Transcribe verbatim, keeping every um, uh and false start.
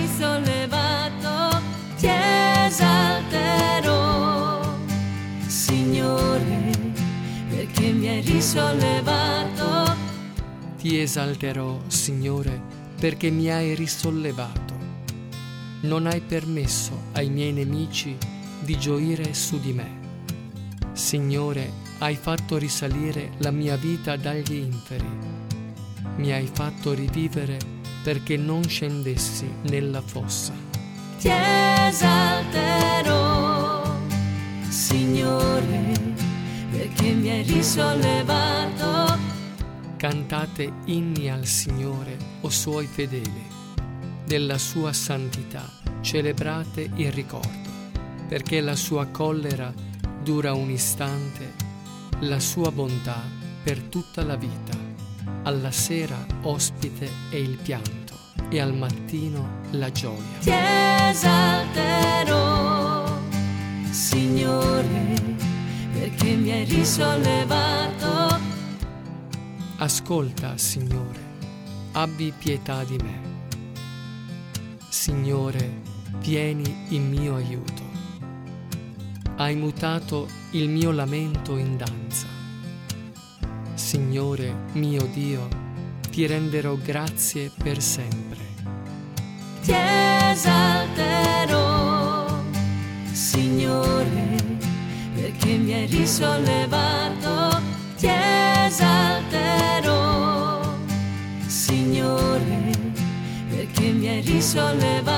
risollevato, ti esalterò, Signore, perché mi hai risollevato. Ti esalterò, Signore, perché mi hai risollevato. Non hai permesso ai miei nemici di gioire su di me. Signore, hai fatto risalire la mia vita dagli inferi. Mi hai fatto rivivere perché non scendessi nella fossa. Ti esalterò, Signore, perché mi hai risollevato. Cantate inni al Signore, o suoi fedeli, della sua santità celebrate il ricordo, perché la sua collera dura un istante, la sua bontà per tutta la vita. Alla sera ospite è il pianto e al mattino la gioia. Ti esalterò, Signore, perché mi hai risollevato. Ascolta, Signore, abbi pietà di me. Signore, vieni in mio aiuto. Hai mutato il mio lamento in danza. Signore, mio Dio, ti renderò grazie per sempre. Ti esalterò, Signore, perché mi hai risollevato. Ti esalterò, Signore, perché mi hai risollevato.